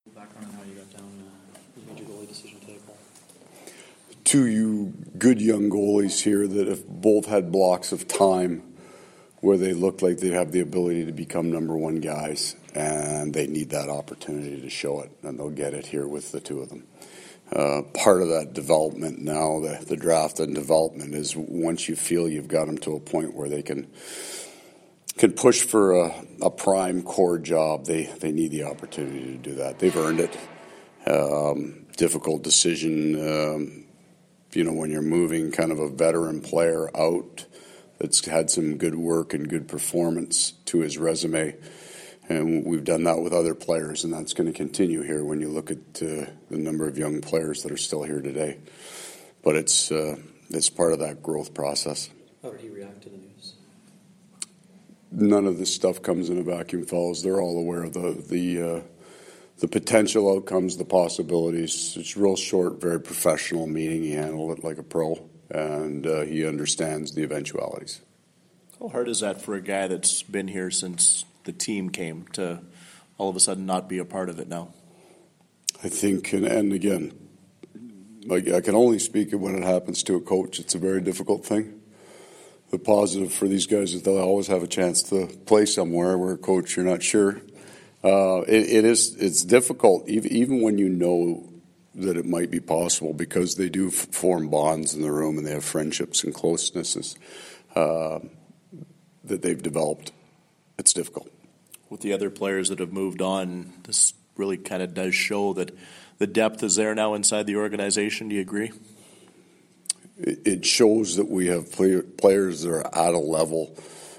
Background on how you got down you made your goalie decision today, Paul? Two good young goalies here that have both had blocks of time where they look like they have the ability to become number one guys, and they need that opportunity to show it, and they'll get it here with the two of them. Part of that development now, the draft and development, is once you feel you've got them to a point where they can push for a prime core job, they need the opportunity to do that. They've earned it. Difficult decision, when you're moving kind of a veteran player out that's had some good work and good performance to his resume. And we've done that with other players, and that's going to continue here when you look at the number of young players that are still here today. But it's part of that growth process. How did he react to the news? None of this stuff comes in a vacuum, fellas. They're all aware of the potential outcomes, the possibilities. It's real short, very professional meeting. He handled it like a pro, and he understands the eventualities. How hard is that for a guy that's been here since the team came to all of a sudden not be a part of it now? I think, and again, I can only speak of when it happens to a coach. It's a very difficult thing. The positive for these guys is they'll always have a chance to play somewhere where a coach you're not sure. It's difficult, even when you know that it might be possible, because they do form bonds in the room and they have friendships and closenesses that they've developed. It's difficult. With the other players that have moved on, this really kind of does show that the depth is there now inside the organization. Do you agree? It shows that we have players that are at a level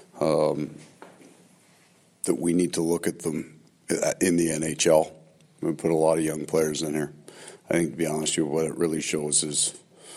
that we need to look at them in the NHL. We put a lot of young players in here. I think, to be honest with you, what it really shows is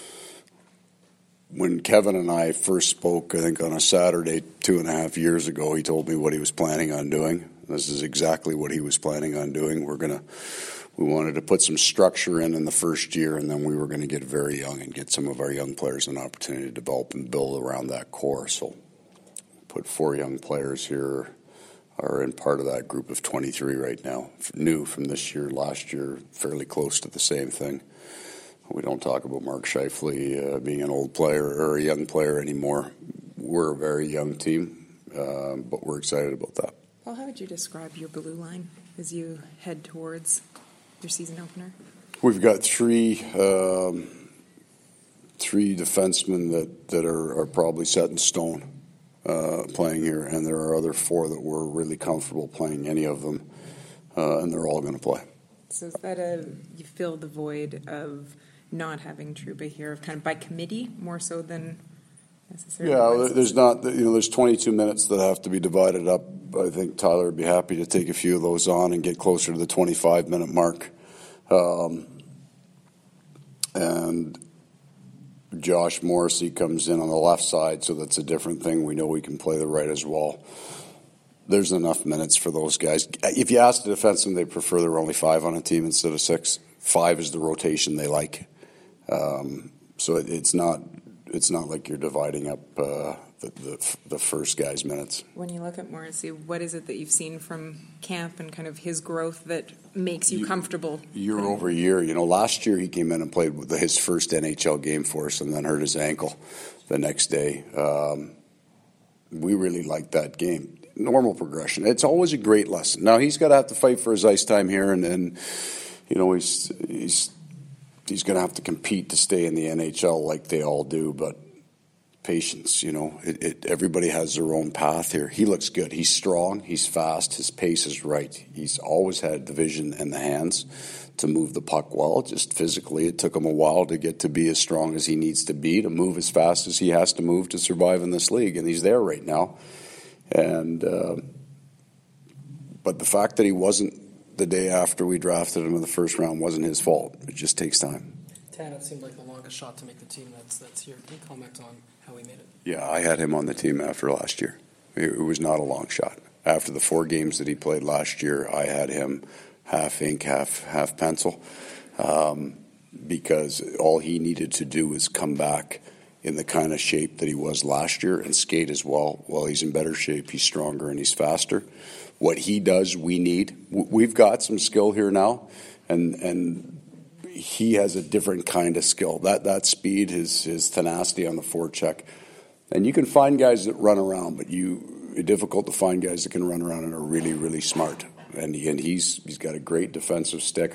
when Kevin and I first spoke, I think on a Saturday 2.5 years ago, he told me what he was planning on doing. This is exactly what he was planning on doing. We wanted to put some structure in the first year, and then we were going to get very young and get some of our young players an opportunity to develop and build around that core. So put 4 young players here, are in part of that group of 23 right now, new from this year, last year, fairly close to the same thing. We don't talk about Mark Scheifele being an old player or a young player anymore. We're a very young team, but we're excited about that. Well, how would you describe your blue line as you head towards your season opener? We've got three defensemen that are probably set in stone playing here, and there are other 4 that we're really comfortable playing any of them, and they're all going to play. So is that you fill the void of not having Trouba here, of kind of by committee more so than necessarily? Yeah, there's 22 minutes that have to be divided up. I think Tyler would be happy to take a few of those on and get closer to the 25-minute mark. And Josh Morrissey comes in on the left side, so that's a different thing. We know we can play the right as well. There's enough minutes for those guys. If you ask the defensemen, they prefer there are only 5 on a team instead of 6. 5 is the rotation they like. So it's not like you're dividing up the first guy's minutes. When you look at Morrissey, what is it that you've seen from camp and kind of his growth that makes you comfortable? Year over year. Last year he came in and played his first NHL game for us and then hurt his ankle the next day. We really liked that game. Normal progression. It's always a great lesson. Now he's got to have to fight for his ice time here, and he's going to have to compete to stay in the NHL like they all do. But patience, everybody has their own path here. He looks good. He's strong. He's fast. His pace is right. He's always had the vision and the hands to move the puck well. Just physically, it took him a while to get to be as strong as he needs to be, to move as fast as he has to move to survive in this league, and he's there right now. And but the fact that he wasn't the day after we drafted him in the first round wasn't his fault. It just takes time. It seemed like the longest shot to make the team that's here. Can you comment on how he made it? Yeah, I had him on the team after last year. It was not a long shot. After the 4 games that he played last year, I had him half ink, half pencil, because all he needed to do was come back in the kind of shape that he was last year and skate as well. Well, he's in better shape, he's stronger, and he's faster. What he does, we need. We've got some skill here now, and he has a different kind of skill. That speed, his tenacity on the forecheck. And you can find guys that run around, but it's difficult to find guys that can run around and are really, really smart. And he's got a great defensive stick.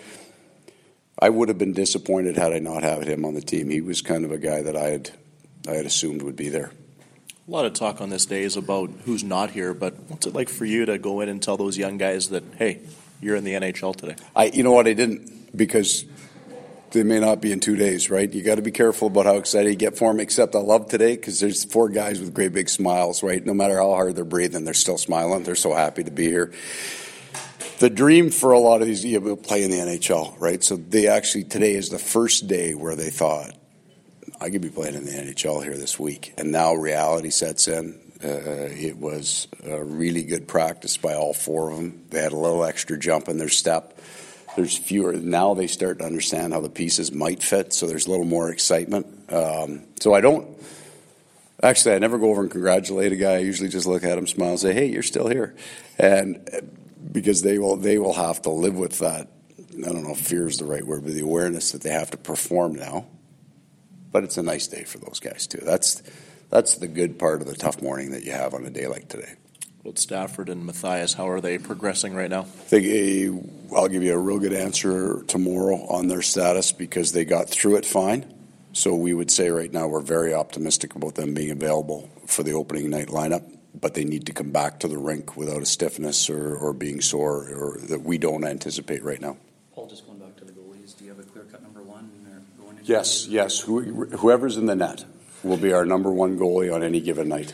I would have been disappointed had I not had him on the team. He was kind of a guy that I had assumed would be there. A lot of talk on this day is about who's not here, but what's it like for you to go in and tell those young guys that, hey, you're in the NHL today? You know what, I didn't, because they may not be in 2 days, right? You got to be careful about how excited you get for them, except I love today because there's 4 guys with great big smiles, right? No matter how hard they're breathing, they're still smiling. They're so happy to be here. The dream for a lot of these, you will play in the NHL, right? So today is the first day where they thought, I could be playing in the NHL here this week. And now reality sets in. It was a really good practice by all 4 of them. They had a little extra jump in their step. There's fewer. Now they start to understand how the pieces might fit, so there's a little more excitement. So I never go over and congratulate a guy. I usually just look at him, smile, and say, hey, you're still here. And because they will have to live with that, I don't know if fear is the right word, but the awareness that they have to perform now. But it's a nice day for those guys, too. That's the good part of the tough morning that you have on a day like today. Well, Stafford and Matthias, how are they progressing right now? I'll give you a real good answer tomorrow on their status because they got through it fine. So we would say right now we're very optimistic about them being available for the opening night lineup, but they need to come back to the rink without a stiffness or being sore or that we don't anticipate right now. Paul, just going back to the goalies, do you have a clear-cut number one? Going into Yes. Whoever's in the net will be our number one goalie on any given night.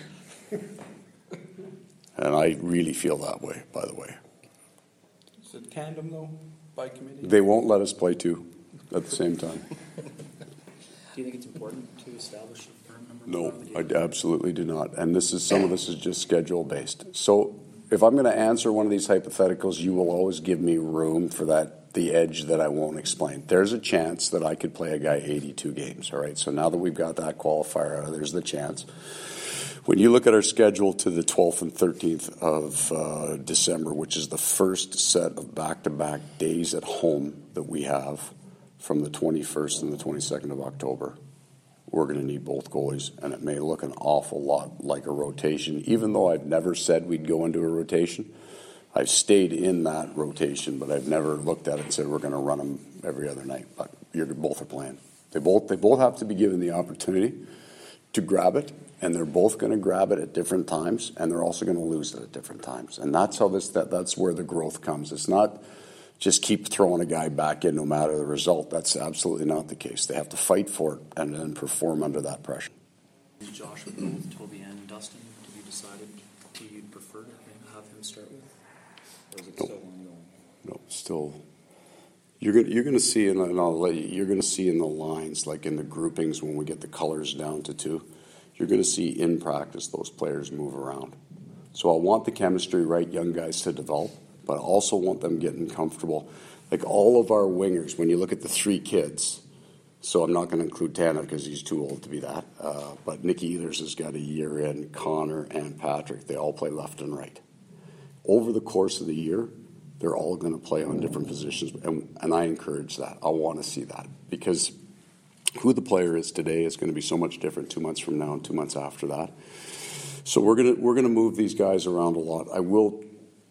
And I really feel that way, by the way. Is it tandem, though, by committee? They won't let us play 2 at the same time. Do you think it's important to establish a firm number No, one? I absolutely do not. And some of this is just schedule-based. So if I'm going to answer one of these hypotheticals, you will always give me room for the edge that I won't explain. There's a chance that I could play a guy 82 games, all right? So now that we've got that qualifier out, there's the chance. When you look at our schedule to the 12th and 13th of December, which is the first set of back-to-back days at home that we have from the 21st and the 22nd of October, we're going to need both goalies, and it may look an awful lot like a rotation. Even though I've never said we'd go into a rotation, I've stayed in that rotation, but I've never looked at it and said we're going to run them every other night. But both are playing. They both have to be given the opportunity to grab it, and they're both going to grab it at different times, and they're also going to lose it at different times. And that's how that's where the growth comes. It's not just keep throwing a guy back in no matter the result. That's absolutely not the case. They have to fight for it and then perform under that pressure. Is Josh with both Toby and Dustin? Have you decided who you'd prefer to have him start with? Or is it still ongoing? No, still. You're going to see, and I'll let you. You're going to see in the lines, like in the groupings, when we get the colors down to 2. You're going to see in practice those players move around. So I want the chemistry right, young guys to develop, but I also want them getting comfortable. Like all of our wingers, when you look at the 3 kids, so I'm not going to include Tana because he's too old to be that, but Nicky Ehlers has got a year in, Connor and Patrick, they all play left and right. Over the course of the year, they're all going to play on different positions, and I encourage that. I want to see that because who the player is today is going to be so much different 2 months from now and 2 months after that. So we're going to move these guys around a lot. I will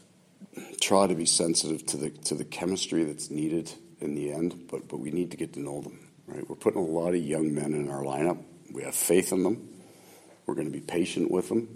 try to be sensitive to the chemistry that's needed in the end, but we need to get to know them. Right? We're putting a lot of young men in our lineup. We have faith in them. We're going to be patient with them,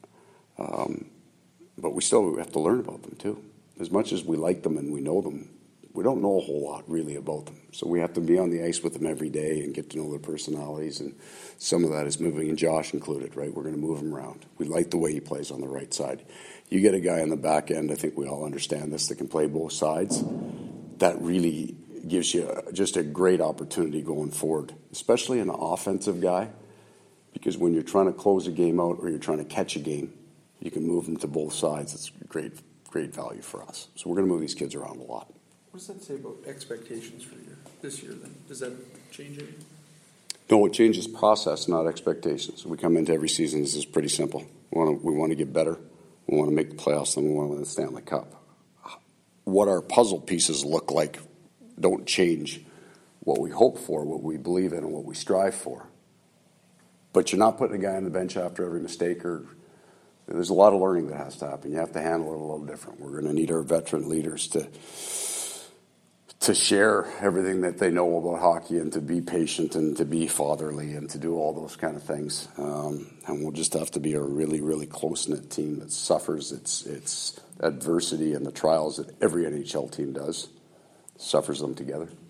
but we have to learn about them too. As much as we like them and we know them, we don't know a whole lot really about them. So we have to be on the ice with them every day and get to know their personalities. And some of that is moving, and Josh included, right? We're going to move him around. We like the way he plays on the right side. You get a guy on the back end, I think we all understand this, that can play both sides. That really gives you just a great opportunity going forward, especially an offensive guy, because when you're trying to close a game out or you're trying to catch a game, you can move them to both sides. It's great value for us. So we're going to move these kids around a lot. What does that say about expectations for this year then? Does that change anything? No, it changes process, not expectations. We come into every season, this is pretty simple. We want to get better. We want to make the playoffs, and we want to win the Stanley Cup. What our puzzle pieces look like don't change what we hope for, what we believe in, and what we strive for. But you're not putting a guy on the bench after every mistake, or there's a lot of learning that has to happen. You have to handle it a little different. We're going to need our veteran leaders to share everything that they know about hockey, and to be patient, and to be fatherly, and to do all those kind of things. And we'll just have to be a really, really close-knit team that suffers its adversity and the trials that every NHL team does, suffers them together.